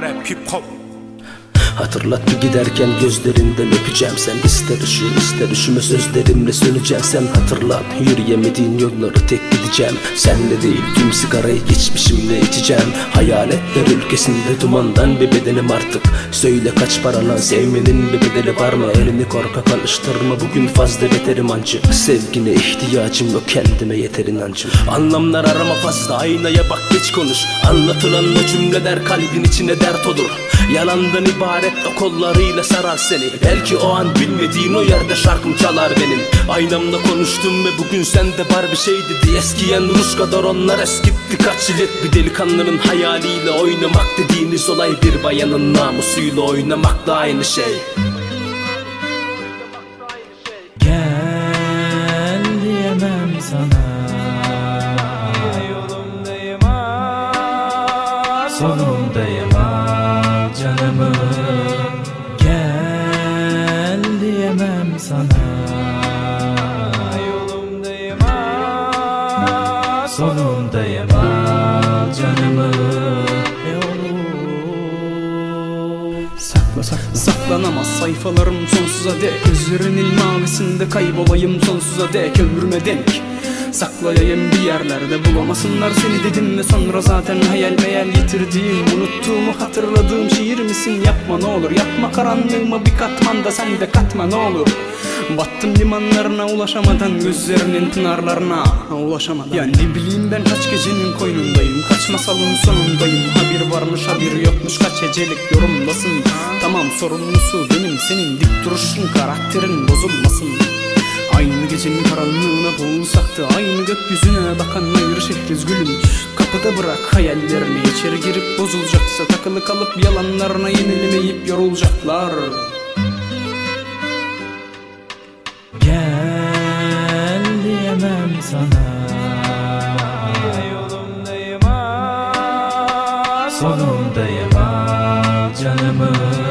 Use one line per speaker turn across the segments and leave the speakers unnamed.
rap hip hop.
Hatırlat bir giderken gözlerinden öpeceğim. Sen ister üşü ister üşüme sözlerimle söneceğim. Sen hatırlat yürüyemediğin yolları tek gideceğim. Senle değil tüm sigarayı geçmişimle içeceğim. Hayaletler ülkesinde dumandan bir bedenim artık. Söyle kaç para lan, sevmenin bir bedeli var mı? Elini korkak alıştırma, bugün fazla beterim ancı. Sevgine ihtiyacım yok, kendime yeter inancım. Anlamlar arama fazla, aynaya bak geç konuş. Anlatılan o cümleler kalbin içine dert olur. Yalandan ibaret o kollarıyla sarar seni. Belki o an bilmediğin o yerde şarkım çalar benim. Aynamla konuştum ve bugün sende var bir şey dedi. Eskiyen Rus kadar onlar eskitti kaç yıl et. Bir delikanlının hayaliyle oynamak dediğiniz olay, bir bayanın namusuyla oynamakla aynı şey.
Gel diyemem sana, yolumdayım sonumdayım canımı. Gel diyemem sana, yolumdayım sonumdayım canımı.
Saklanamaz sayfalarım sonsuza dek. Gözlerinin mavisinde kaybolayım sonsuza dek. Ömrüme denk saklayayım bir yerlerde, bulamasınlar seni dedim ve sonra zaten hayal meyal yitirdiğim, unuttuğumu hatırladığım şiir misin? Yapma ne olur, yapma karanlığıma bir katman da sen de katma ne olur. Battım limanlarına ulaşamadan, gözlerinin pınarlarına ulaşamadan. Ya ne bileyim ben kaç gecenin koynundayım, kaç masalın sonundayım. Habir varmış habir yokmuş, kaç hecelik yorumdasın. Tamam sorumlusu benim senin, dik duruşun karakterin bozulmasın. Aynı gecenin karanlığına boğulsak da aynı gökyüzüne bakan ayrı şehriz gülüm. Kapıda bırak hayallerini, içeri girip bozulacaksa takılı kalıp yalanlarına yenilemeyip yorulacaklar.
Gel diyemem sana, yolumdayım sonumdayım canımı.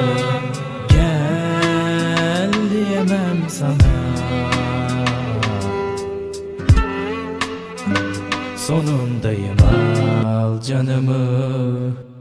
Gel diyemem sana, sonundayım al canımı.